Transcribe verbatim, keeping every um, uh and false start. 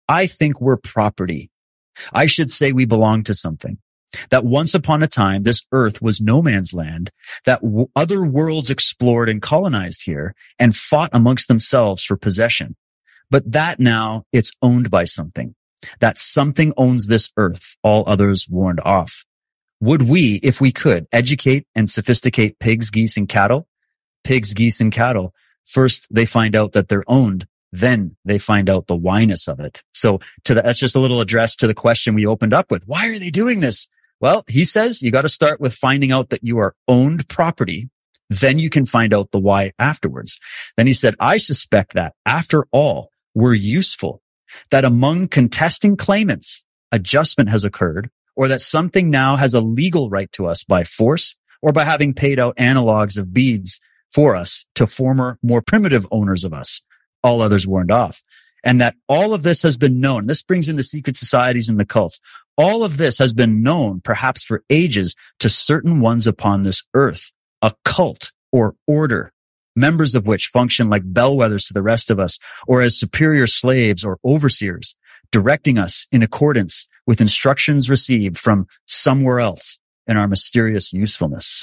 I think we're property. I should say we belong to something. That once upon a time, this earth was no man's land, that w- other worlds explored and colonized here and fought amongst themselves for possession. But that now it's owned by something. That something owns this earth, all others warned off. Would we, if we could, educate and sophisticate pigs, geese, and cattle? Pigs, geese, and cattle. First, they find out that they're owned. Then they find out the whyness of it. So to the, that's just a little address to the question we opened up with. Why are they doing this? Well, he says you got to start with finding out that you are owned property. Then you can find out the why afterwards. Then he said, I suspect that after all, we're useful, that among contesting claimants, adjustment has occurred, or that something now has a legal right to us by force or by having paid out analogs of beads for us to former, more primitive owners of us, all others warned off. And that all of this has been known. This brings in the secret societies and the cults. All of this has been known, perhaps for ages, to certain ones upon this earth, a cult or order, members of which function like bellwethers to the rest of us, or as superior slaves or overseers, directing us in accordance with instructions received from somewhere else in our mysterious usefulness.